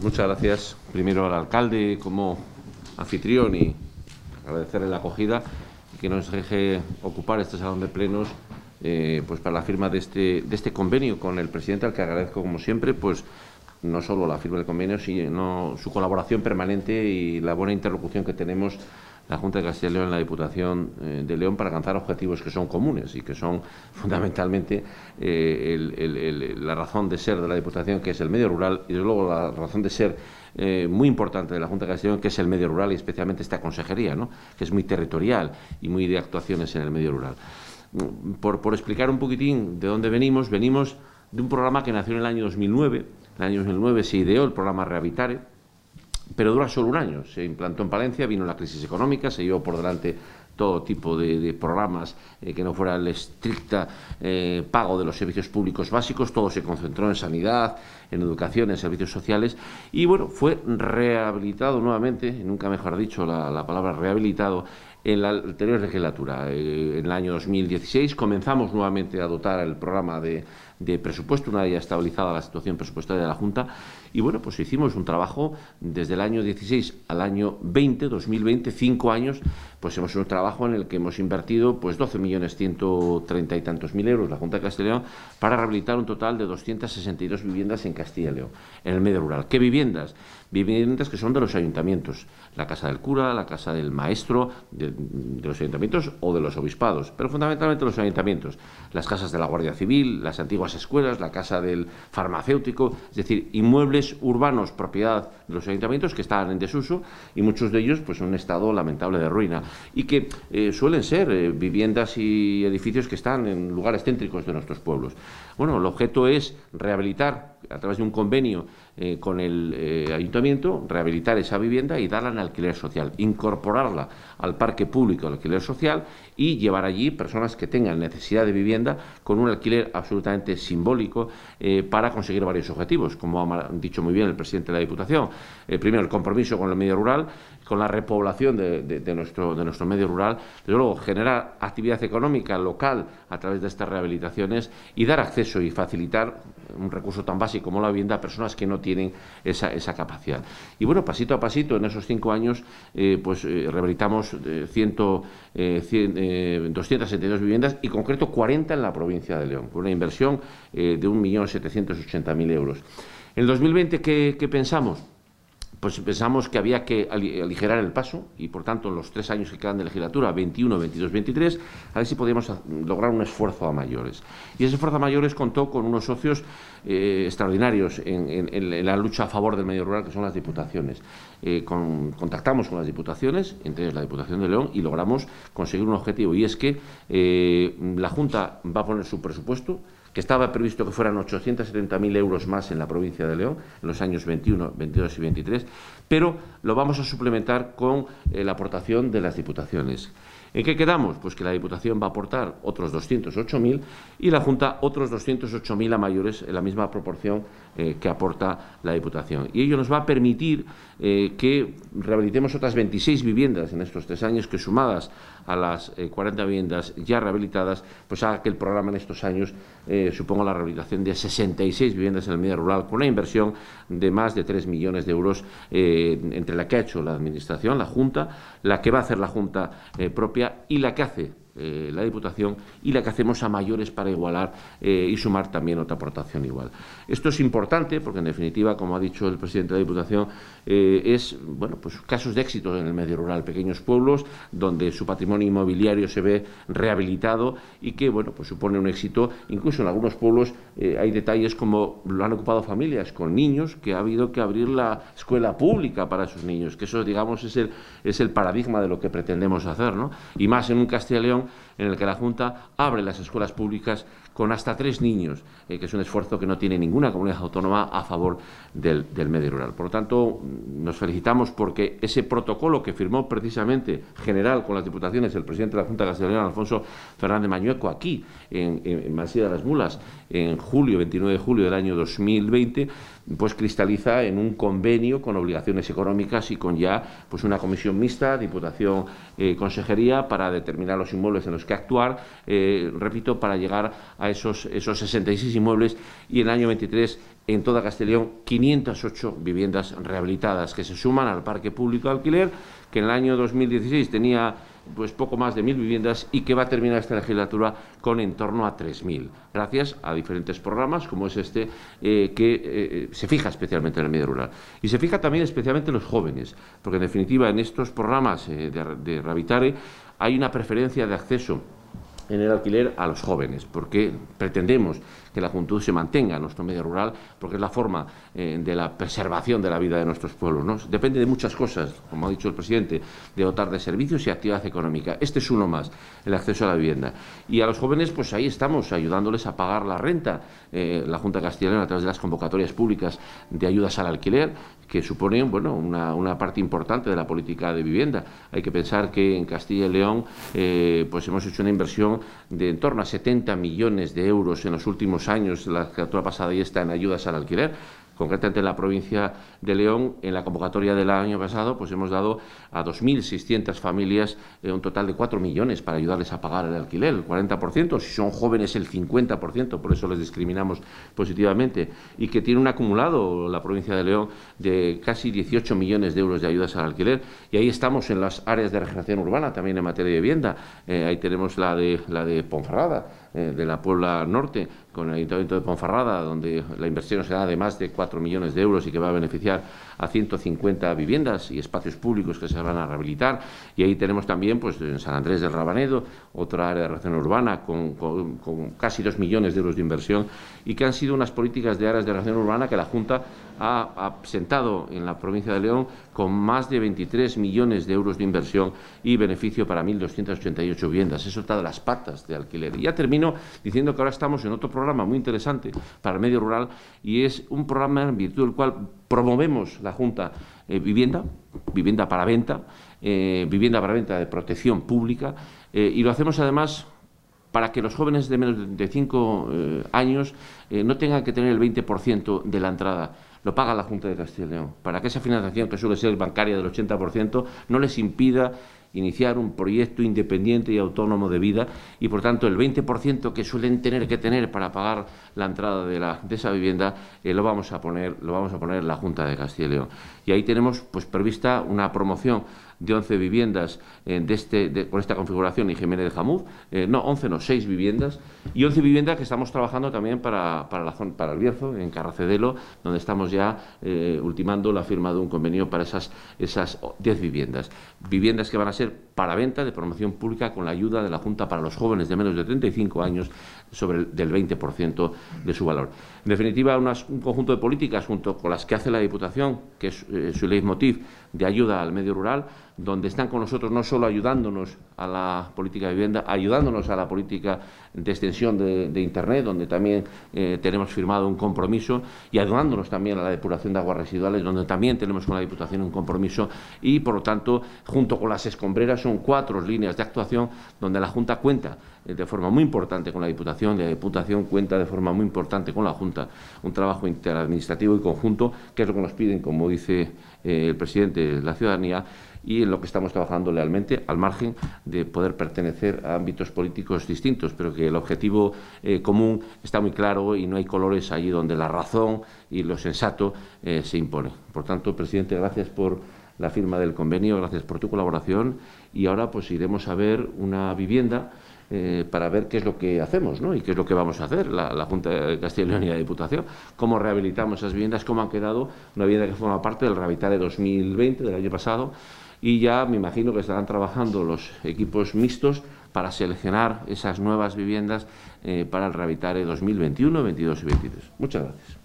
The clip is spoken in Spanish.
muchas gracias primero al alcalde como anfitrión y agradecerle la acogida y que nos deje ocupar este salón de plenos pues para la firma de este convenio con el presidente, al que agradezco como siempre pues no solo la firma del convenio, sino su colaboración permanente y la buena interlocución que tenemos la Junta de Castilla y León y la Diputación de León para alcanzar objetivos que son comunes y que son fundamentalmente la razón de ser de la Diputación, que es el medio rural, y desde luego la razón de ser muy importante de la Junta de Castilla y León, que es el medio rural y especialmente esta consejería, ¿no?, que es muy territorial y muy de actuaciones en el medio rural. Por explicar un poquitín de dónde venimos de un programa que nació en el año 2009. En el año 2009 se ideó el programa Rehabilitare, pero dura solo un año. Se implantó en Palencia, vino la crisis económica, se llevó por delante todo tipo de programas que no fuera el estricto pago de los servicios públicos básicos. Todo se concentró en sanidad, en educación, en servicios sociales y, bueno, fue rehabilitado nuevamente, nunca mejor dicho la palabra rehabilitado, en la anterior legislatura. En el año 2016 comenzamos nuevamente a dotar el programa de presupuesto, una vez ya estabilizada la situación presupuestaria de la Junta, y bueno, pues hicimos un trabajo desde el año 16 al año 2020, 5 años, pues hemos hecho un trabajo en el que hemos invertido pues 12.130.000 y tantos euros la Junta de Castilla y León para rehabilitar un total de 262 viviendas en Castilla y León, en el medio rural. ¿Qué viviendas? Viviendas que son de los ayuntamientos, la casa del cura, la casa del maestro, de los ayuntamientos o de los obispados, pero fundamentalmente los ayuntamientos, las casas de la Guardia Civil, las antiguas escuelas, la casa del farmacéutico, es decir, inmuebles urbanos propiedad de los ayuntamientos que estaban en desuso y muchos de ellos pues en un estado lamentable de ruina y que suelen ser viviendas y edificios que están en lugares céntricos de nuestros pueblos. Bueno, el objeto es rehabilitar a través de un convenio con el ayuntamiento, rehabilitar esa vivienda y darla en alquiler social, incorporarla al parque público de alquiler social y llevar allí personas que tengan necesidad de vivienda con un alquiler absolutamente simbólico para conseguir varios objetivos, como ha dicho muy bien el presidente de la Diputación. Primero, el compromiso con el medio rural, con la repoblación de nuestro medio rural, desde luego generar actividad económica local a través de estas rehabilitaciones y dar acceso y facilitar un recurso tan básico como la vivienda a personas que no tienen esa capacidad. Y bueno, pasito a pasito, en esos 5 años, rehabilitamos 272 viviendas y, en concreto, 40 en la provincia de León, con una inversión de 1.780.000 euros. En el 2020, ¿qué pensamos? Pues pensamos que había que aligerar el paso y, por tanto, en los 3 años que quedan de legislatura, 21, 22, 23, a ver si podíamos lograr un esfuerzo a mayores. Y ese esfuerzo a mayores contó con unos socios extraordinarios en la lucha a favor del medio rural, que son las diputaciones. Contactamos con las diputaciones, entre ellas la Diputación de León, y logramos conseguir un objetivo, y es que la Junta va a poner su presupuesto, que estaba previsto que fueran 870.000 euros más en la provincia de León en los años 21, 22 y 23, pero lo vamos a suplementar con la aportación de las diputaciones. ¿En qué quedamos? Pues que la Diputación va a aportar otros 208.000 y la Junta otros 208.000 a mayores, en la misma proporción que aporta la Diputación. Y ello nos va a permitir que rehabilitemos otras 26 viviendas en estos 3 años, que sumadas a las 40 viviendas ya rehabilitadas, pues haga que el programa en estos años suponga la rehabilitación de 66 viviendas en el medio rural, con una inversión de más de 3 millones de euros entre la que ha hecho la Administración, la Junta, la que va a hacer la Junta propia y la que hace la Diputación y la que hacemos a mayores para igualar y sumar también otra aportación igual. Esto es importante porque, en definitiva, como ha dicho el presidente de la Diputación, es pues casos de éxito en el medio rural, pequeños pueblos donde su patrimonio inmobiliario se ve rehabilitado y que pues supone un éxito. Incluso en algunos pueblos hay detalles como lo han ocupado familias con niños, que ha habido que abrir la escuela pública para esos niños, que eso, digamos, es el paradigma de lo que pretendemos hacer, ¿no? Y más en un Castilla y León en el que la Junta abre las escuelas públicas con hasta 3 niños, que es un esfuerzo que no tiene ninguna comunidad autónoma a favor del medio rural. Por lo tanto, nos felicitamos porque ese protocolo que firmó precisamente general con las diputaciones el presidente de la Junta de Castilla y León, Alfonso Fernández Mañueco, aquí en Masía de las Mulas, en 29 de julio del año 2020, pues cristaliza en un convenio con obligaciones económicas y con ya una comisión mixta, Diputación, Consejería, para determinar los inmuebles en los que actuar, repito, para llegar a esos 66 inmuebles y en el año 23 en toda Castilla y León 508 viviendas rehabilitadas que se suman al parque público de alquiler, que en el año 2016 tenía pues poco más de 1.000 viviendas y que va a terminar esta legislatura con en torno a 3.000, gracias a diferentes programas como es este, que se fija especialmente en el medio rural. Y se fija también especialmente en los jóvenes, porque en definitiva en estos programas de Rehabilitare hay una preferencia de acceso en el alquiler a los jóvenes, porque pretendemos que la juventud se mantenga en nuestro medio rural, porque es la forma de la preservación de la vida de nuestros pueblos, ¿no? Depende de muchas cosas, como ha dicho el presidente, de dotar de servicios y actividad económica. Este es uno más, el acceso a la vivienda. Y a los jóvenes, pues ahí estamos, ayudándoles a pagar la renta. La Junta de Castilla y León, a través de las convocatorias públicas de ayudas al alquiler, que suponen, bueno, una parte importante de la política de vivienda. Hay que pensar que en Castilla y León pues hemos hecho una inversión de en torno a 70 millones de euros en los últimos años, la legislatura pasada y esta, en ayudas al alquiler. Concretamente en la provincia de León, en la convocatoria del año pasado, pues hemos dado a 2.600 familias un total de 4 millones para ayudarles a pagar el alquiler, el 40%, si son jóvenes el 50%, por eso les discriminamos positivamente, y que tiene un acumulado la provincia de León de casi 18 millones de euros de ayudas al alquiler, y ahí estamos en las áreas de regeneración urbana, también en materia de vivienda. Ahí tenemos la de Ponferrada, de la Puebla Norte, con el Ayuntamiento de Ponferrada, donde la inversión será de más de 4 millones de euros y que va a beneficiar a 150 viviendas y espacios públicos que se van a rehabilitar. Y ahí tenemos también, pues en San Andrés del Rabanedo, otra área de regeneración urbana con casi 2 millones de euros de inversión, y que han sido unas políticas de áreas de regeneración urbana que la Junta ha presentado en la provincia de León con más de 23 millones de euros de inversión y beneficio para 1.288 viviendas. Eso está de las patas de alquiler. Y ya termino diciendo que ahora estamos en otro programa muy interesante para el medio rural, y es un programa en virtud del cual promovemos la Junta vivienda para venta, vivienda para venta de protección pública, y lo hacemos además para que los jóvenes de menos de 35 años no tengan que tener el 20% de la entrada. Lo paga la Junta de Castilla y León, para que esa financiación, que suele ser bancaria del 80%, no les impida iniciar un proyecto independiente y autónomo de vida, y por tanto el 20% que suelen tener que tener para pagar la entrada de esa vivienda lo vamos a poner la Junta de Castilla y León. Y ahí tenemos pues prevista una promoción de 11 viviendas con esta configuración en Jiménez de Jamuz, 6 viviendas, y 11 viviendas que estamos trabajando también para el Bierzo, en Carracedelo, donde estamos ya ultimando la firma de un convenio para esas 10 viviendas. Viviendas que van a ser para venta de promoción pública con la ayuda de la Junta para los jóvenes de menos de 35 años del 20% de su valor. En definitiva, un conjunto de políticas junto con las que hace la Diputación, que es su leitmotiv de ayuda al medio rural, donde están con nosotros no solo ayudándonos a la política de vivienda, ayudándonos a la política de extensión de Internet, donde también tenemos firmado un compromiso, y ayudándonos también a la depuración de aguas residuales, donde también tenemos con la Diputación un compromiso, y por lo tanto, junto con las escombreras, son 4 líneas de actuación donde la Junta cuenta de forma muy importante con la Diputación, y la Diputación cuenta de forma muy importante con la Junta, un trabajo interadministrativo y conjunto, que es lo que nos piden, como dice el presidente, la ciudadanía, y en lo que estamos trabajando lealmente, al margen de poder pertenecer a ámbitos políticos distintos, pero que el objetivo común está muy claro y no hay colores allí donde la razón y lo sensato se impone. Por tanto, presidente, gracias por la firma del convenio, gracias por tu colaboración, y ahora pues iremos a ver una vivienda para ver qué es lo que hacemos, ¿no? Y qué es lo que vamos a hacer, la Junta de Castilla y León y la Diputación, cómo rehabilitamos esas viviendas, cómo han quedado, una vivienda que forma parte del Rehabilitare 2020 del año pasado, y ya me imagino que estarán trabajando los equipos mixtos para seleccionar esas nuevas viviendas para el Rehabilitare 2021, 22 y 23. Muchas gracias.